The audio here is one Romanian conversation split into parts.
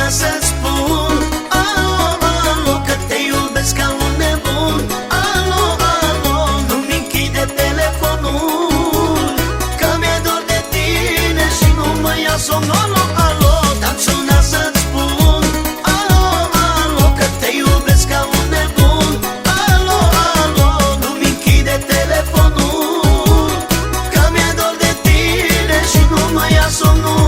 să-ți spun alo, alo, că te iubesc ca un nebun. Alo, alo, nu-mi închide telefonul, că mi-e dor de tine și nu mă ia somnul. Alo, alo, te-am sunat să-ți spun alo, alo, că te iubesc ca un nebun. Alo, alo, nu-mi închide telefonul, că mi-e dor de tine și nu mă ia somnul.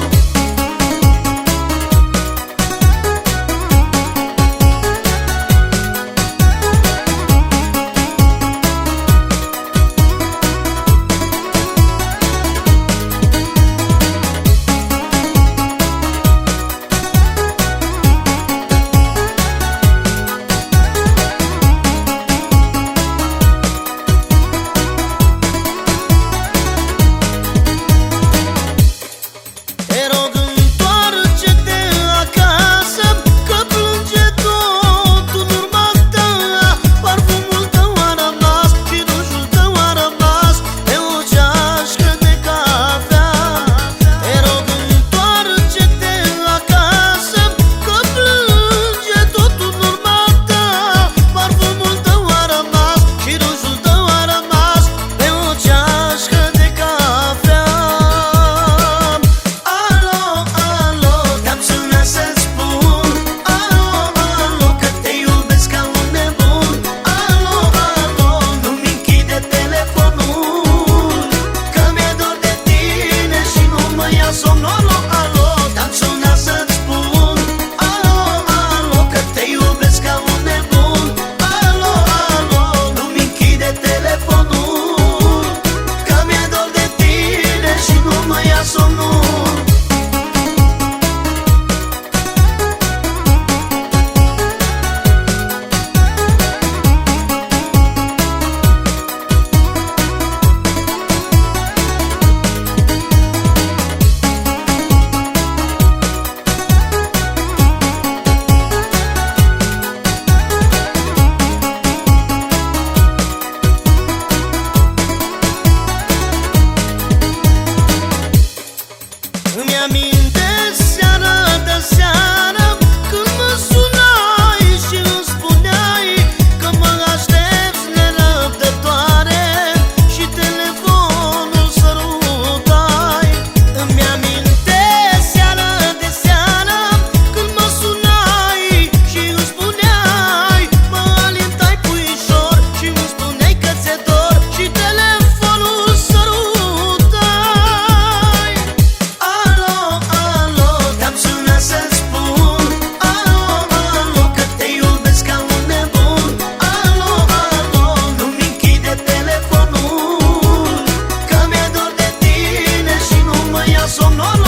Îmi amintesc seara de seară când mă sunai și îmi spuneai că mă aștepți nerăbdătoare și telefonul sărutai. Îmi amintesc seara de seară când mă sunai și îmi spuneai, mă alintai puișor și îmi spuneai că ți-e dor și telefonul sărutai. Să-ți spun alo, alo, că te iubesc ca un nebun. Alo, alo, nu-mi închide telefonul, că mi-e dor de tine și nu mă ia somnul.